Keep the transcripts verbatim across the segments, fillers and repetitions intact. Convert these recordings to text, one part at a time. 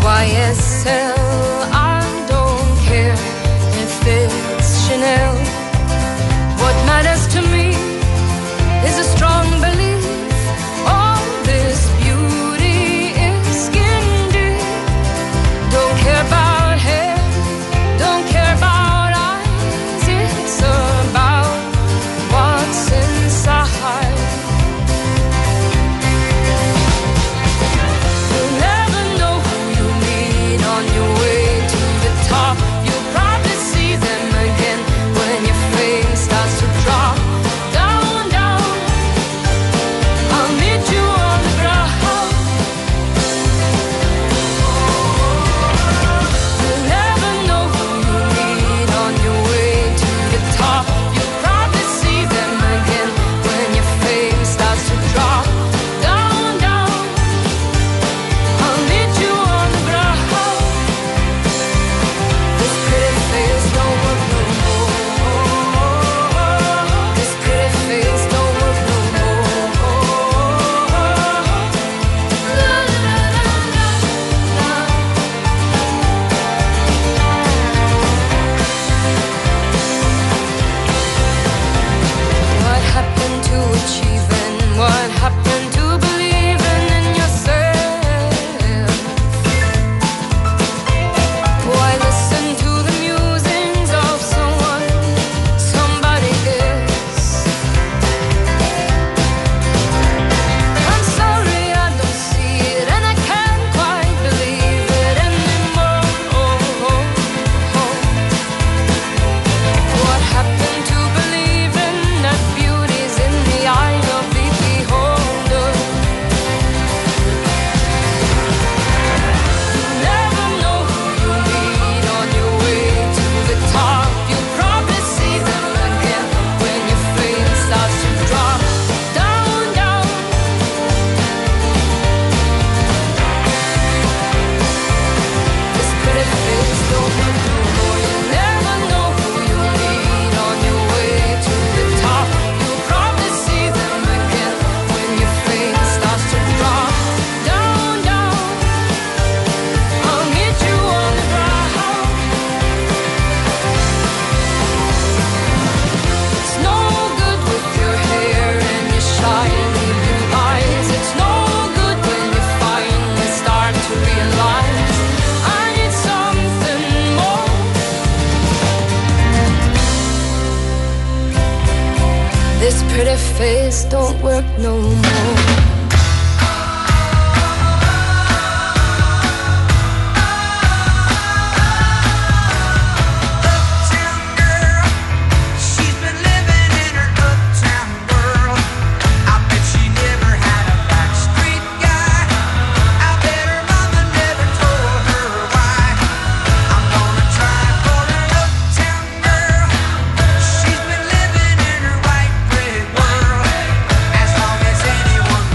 Y S L. I don't care if it's Chanel. What matters to me is a strong belief. All this beauty is skin deep. Don't care about hair, don't care about eyes. It's about what's inside. You'll never know who you meet on your way to the top. You'll probably see them again when your fame starts to drop. Down, down, I'll meet you on the ground. You'll never know who you meet on your way to the top. You'll probably see them again when your fame starts to drop. Down, down, I'll meet you on the ground. This pretty face don't work no more. This pretty face don't work no more. La, la, la, la, la. What happened to achieving? What happened to believing in yourself? Why listen to the musings of someone, somebody else? I'm sorry I don't see it, and I can't quite believe it anymore. What happened to believing that beauty's in the eye of the beholder? You'll never know who you meet on your way to the top. You'll probably see them again when your fame starts to drop. Down, down. This pretty face don't work no more. You'll never know who you meet on your way to the top. You'll probably see them again when your fame starts to drop. Down, down, I'll meet you on the ground. It's no good with your hair and your shiny blue eyes. It's no good when you finally start to realize I need something more. This pretty face don't work no more. Uptown girl, she's been living in her uptown world. I bet she never had a backstreet guy. I bet her mama never told her why. I'm gonna try for her uptown girl. She's been living in her white bread world. As long as anyone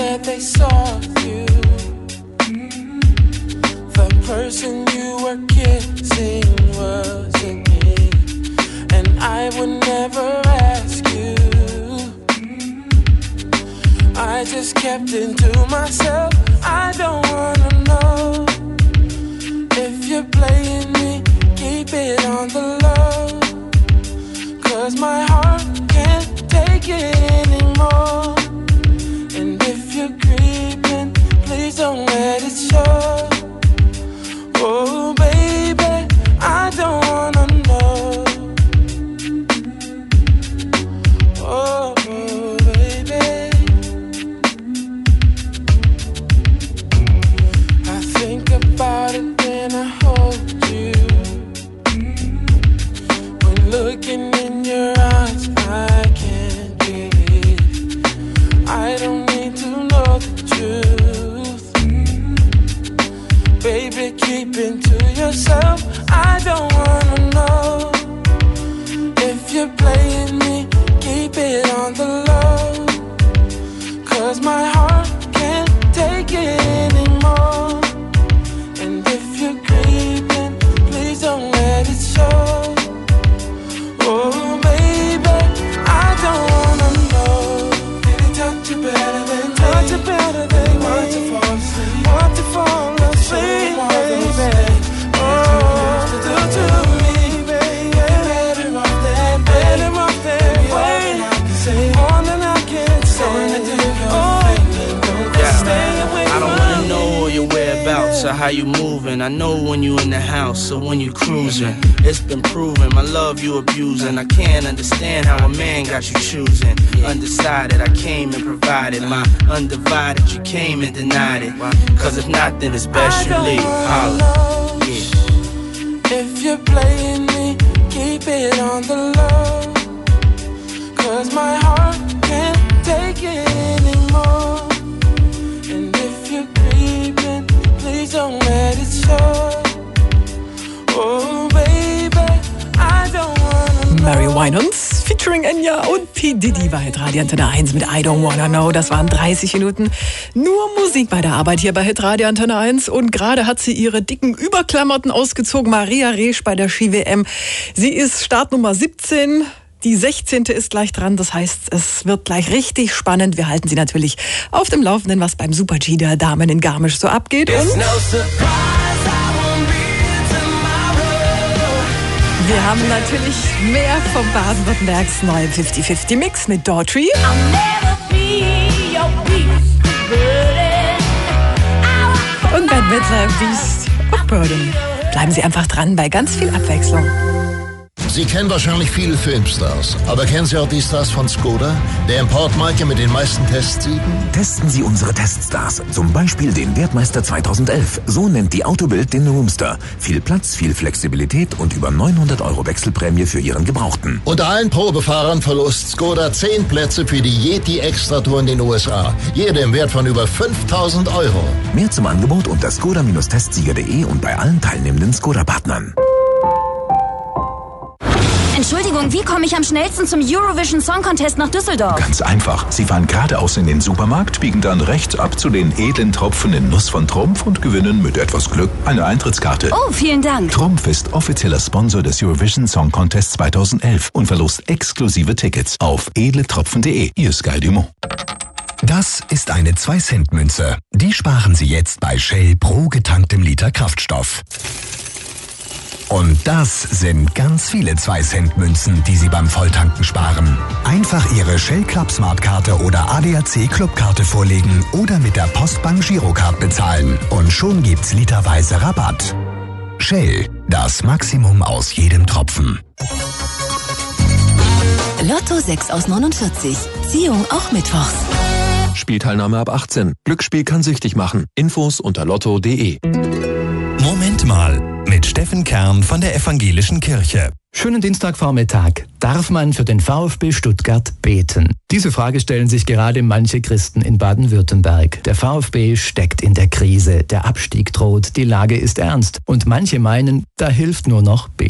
that they saw you. The person you were kissing wasn't me, and I would never ask you. I just kept it to myself. I don't wanna know if you're playing me. Keep it on the low, 'cause my heart can't take it anymore. And if you're creeping, please don't let it show. Oh baby, I don't wanna know. Oh baby, I think about it when I hold you. When looking in your eyes, I can't believe. I don't need to know the truth. Baby, keep it to yourself. I don't wanna know if you're playing me. Keep it on the low, 'cause my heart can't take it anymore. And if you're creeping, please don't let it show. Oh baby, I don't wanna know. Did he touch you better than touch you better than me? Want to fall asleep, want to fall asleep, baby. Oh, do to me, baby. Better off that, better off that way. More than I can say. Oh, Yeah, stay away I don't from wanna know me. all your whereabouts or how you moving. I know when you in the house or when you cruising. It's been proven, my love you abusing. I can't understand how a man got you choosing. Undecided, I came and provided. My undivided, you came and denied it. 'Cause if not, then it's best you leave. Holla. Yeah. If you're playing me, keep it on the low, 'cause my heart can't take it anymore. And if you're creeping, please don't let it show. Oh baby, I don't wanna know. Mary Winans featuring Enya und P. Diddy bei Hitradio Antenne eins mit I Don't Wanna Know. Das waren dreißig Minuten nur Musik bei der Arbeit hier bei Hitradio Antenne eins. Und gerade hat sie ihre dicken Überklammerten ausgezogen. Maria Resch bei der Ski-W M. Sie ist Startnummer siebzehn. Die sechzehnte ist gleich dran. Das heißt, es wird gleich richtig spannend. Wir halten Sie natürlich auf dem Laufenden, was beim Super-G der Damen in Garmisch so abgeht. Und wir haben natürlich mehr vom Baden-Württembergs neuen fifty fifty Mix mit Daughtry. Und Bad Midler Beast of Burden. Bleiben Sie einfach dran bei ganz viel Abwechslung. Sie kennen wahrscheinlich viele Filmstars, aber kennen Sie auch die Stars von Skoda? Der Importmarke mit den meisten Testsiegen? Testen Sie unsere Teststars, zum Beispiel den Wertmeister zweitausendelf. So nennt die Autobild den Roomster. Viel Platz, viel Flexibilität und über neunhundert Euro Wechselprämie für Ihren Gebrauchten. Unter allen Probefahrern verlost Skoda zehn Plätze für die Yeti Extra-Tour in den U S A. Jede im Wert von über fünftausend Euro. Mehr zum Angebot unter skoda Testsieger punkt de und bei allen teilnehmenden Skoda-Partnern. Entschuldigung, wie komme ich am schnellsten zum Eurovision Song Contest nach Düsseldorf? Ganz einfach. Sie fahren geradeaus in den Supermarkt, biegen dann rechts ab zu den edlen Tropfen in Nuss von Trumpf und gewinnen mit etwas Glück eine Eintrittskarte. Oh, vielen Dank. Trumpf ist offizieller Sponsor des Eurovision Song Contest zweitausendelf und verlost exklusive Tickets auf edle tropfen punkt de. Ihr Sky Dumont. Das ist eine zwei Cent Münze. Die sparen Sie jetzt bei Shell pro getanktem Liter Kraftstoff. Und das sind ganz viele zwei Cent Münzen, die Sie beim Volltanken sparen. Einfach Ihre Shell Club Smart Karte oder A D A C Clubkarte vorlegen oder mit der Postbank Girocard bezahlen. Und schon gibt's literweise Rabatt. Shell, das Maximum aus jedem Tropfen. Lotto sechs aus neunundvierzig. Ziehung auch mittwochs. Spielteilnahme ab achtzehn. Glücksspiel kann süchtig machen. Infos unter lotto punkt de. Moment mal, mit Steffen Kern von der Evangelischen Kirche. Schönen Dienstagvormittag. Darf man für den VfB Stuttgart beten? Diese Frage stellen sich gerade manche Christen in Baden-Württemberg. Der VfB steckt in der Krise, der Abstieg droht, die Lage ist ernst. Und manche meinen, da hilft nur noch beten.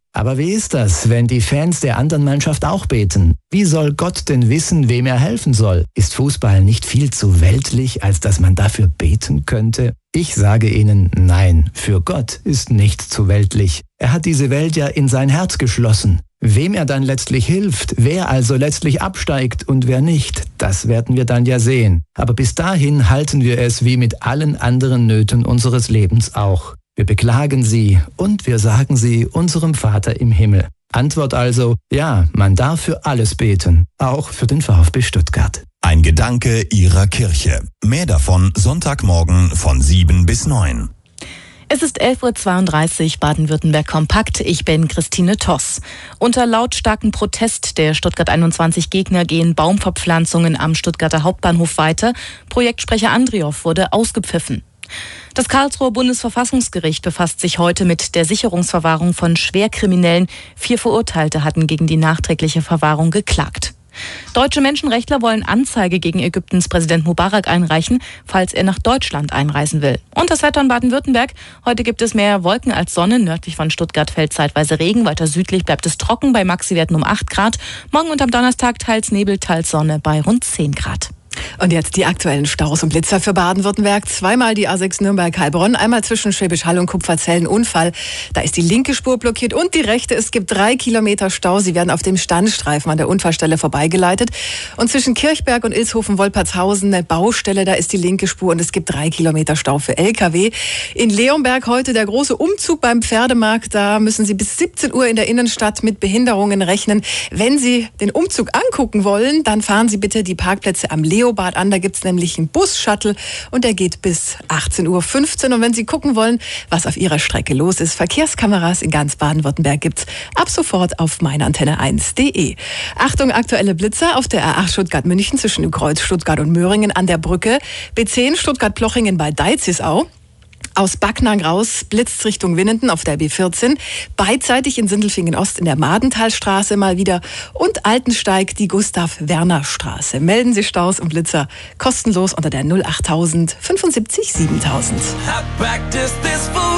Aber wie ist das, wenn die Fans der anderen Mannschaft auch beten? Wie soll Gott denn wissen, wem er helfen soll? Ist Fußball nicht viel zu weltlich, als dass man dafür beten könnte? Ich sage Ihnen, nein, für Gott ist nicht zu weltlich. Er hat diese Welt ja in sein Herz geschlossen. Wem er dann letztlich hilft, wer also letztlich absteigt und wer nicht, das werden wir dann ja sehen. Aber bis dahin halten wir es wie mit allen anderen Nöten unseres Lebens auch. Wir beklagen sie und wir sagen sie unserem Vater im Himmel. Antwort also, ja, man darf für alles beten, auch für den VfB Stuttgart. Ein Gedanke Ihrer Kirche. Mehr davon Sonntagmorgen von sieben bis neun. Es ist elf Uhr zweiunddreißig, Baden-Württemberg kompakt. Ich bin Christine Toss. Unter lautstarkem Protest der Stuttgart einundzwanzig Gegner gehen Baumverpflanzungen am Stuttgarter Hauptbahnhof weiter. Projektsprecher Andriow wurde ausgepfiffen. Das Karlsruher Bundesverfassungsgericht befasst sich heute mit der Sicherungsverwahrung von Schwerkriminellen. Vier Verurteilte hatten gegen die nachträgliche Verwahrung geklagt. Deutsche Menschenrechtler wollen Anzeige gegen Ägyptens Präsident Mubarak einreichen, falls er nach Deutschland einreisen will. Und das Wetter in Baden-Württemberg. Heute gibt es mehr Wolken als Sonne. Nördlich von Stuttgart fällt zeitweise Regen. Weiter südlich bleibt es trocken bei Maxiwerten um acht Grad. Morgen und am Donnerstag teils Nebel, teils Sonne bei rund zehn Grad. Und jetzt die aktuellen Staus und Blitzer für Baden-Württemberg. Zweimal die A sechs Nürnberg-Heilbronn, einmal zwischen Schwäbisch Hall und Kupferzellen Unfall. Da ist die linke Spur blockiert und die rechte. Es gibt drei Kilometer Stau. Sie werden auf dem Standstreifen an der Unfallstelle vorbeigeleitet. Und zwischen Kirchberg und Ilshofen-Wolpertshausen eine Baustelle. Da ist die linke Spur und es gibt drei Kilometer Stau für L K W. In Leonberg heute der große Umzug beim Pferdemarkt. Da müssen Sie bis siebzehn Uhr in der Innenstadt mit Behinderungen rechnen. Wenn Sie den Umzug angucken wollen, dann fahren Sie bitte die Parkplätze am Leobad an. Da gibt's nämlich einen Bus-Shuttle und der geht bis achtzehn Uhr fünfzehn. Und wenn Sie gucken wollen, was auf Ihrer Strecke los ist, Verkehrskameras in ganz Baden-Württemberg gibt's ab sofort auf meine Antenne eins punkt de. Achtung, aktuelle Blitzer auf der A acht Stuttgart-München zwischen dem Kreuz Stuttgart und Möhringen an der Brücke. B zehn Stuttgart-Plochingen bei Deizisau. Aus Backnang raus blitzt Richtung Winnenden auf der B vierzehn, beidseitig in Sindelfingen Ost in der Madenthalstraße mal wieder und Altensteig die Gustav-Werner-Straße. Melden Sie Staus und Blitzer kostenlos unter der null achttausend fünfundsiebzig siebentausend. I practiced this for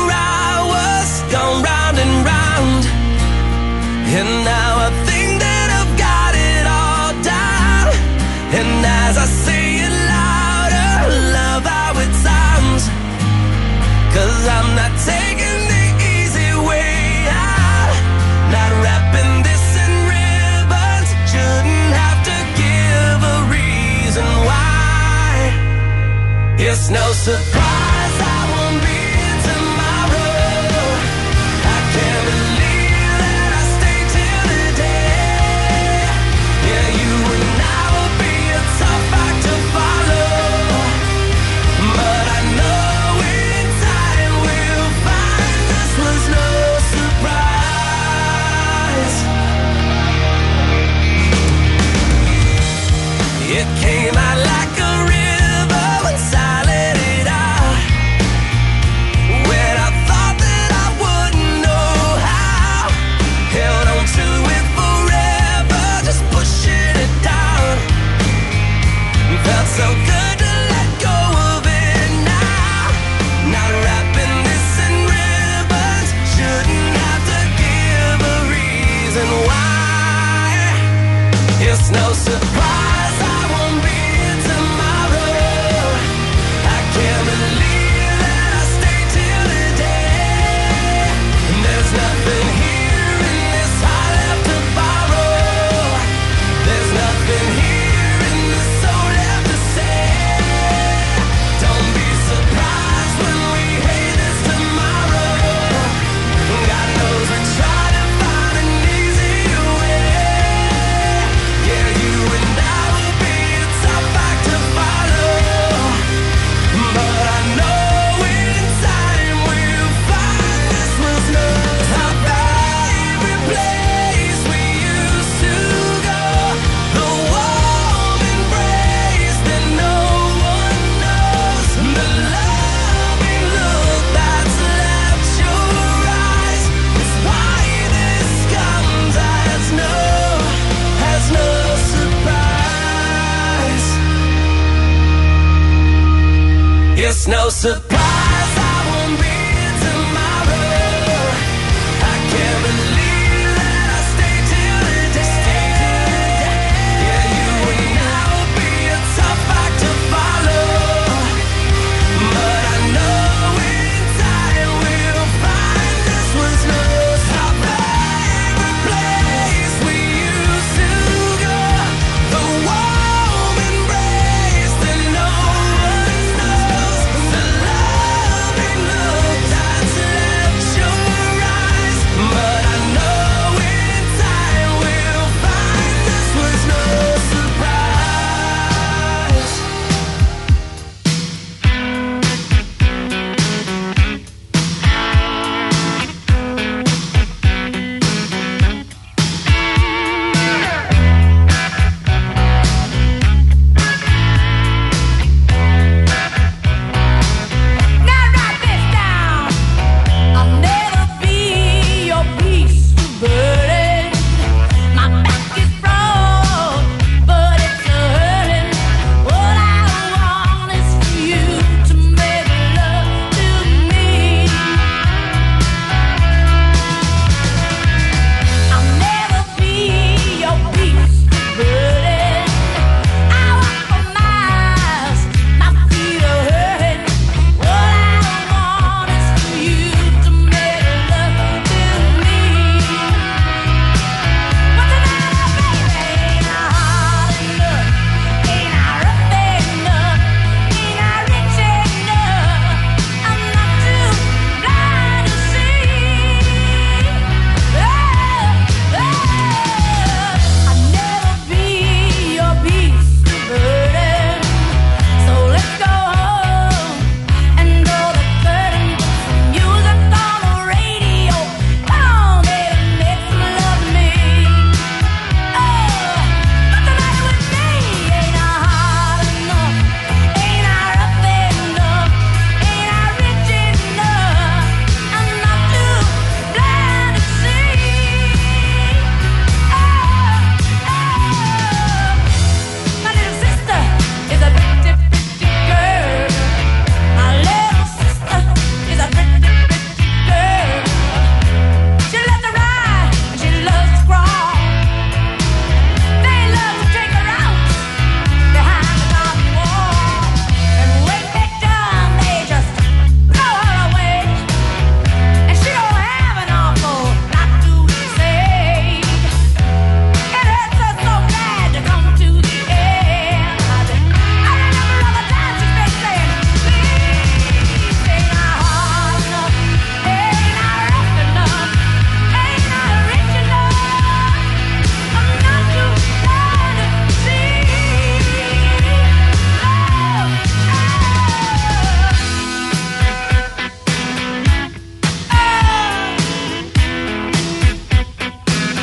hours, gone round and round, and now I think that I've got it all down, and as I say it louder, love how it sounds. 'Cause I'm not taking the easy way out, not wrapping this in ribbons, shouldn't have to give a reason why. It's no surprise I won't be here tomorrow. I can't believe that I stayed till the day. Yeah, you and I will be a tough act to follow, but I know it came out like a river once I let it out. When I thought that I wouldn't know how, held on to it forever, just pushing it down. Felt so good to let go of it now. Not wrapping this in ribbons, shouldn't have to give a reason why. It's no surprise it's no surprise.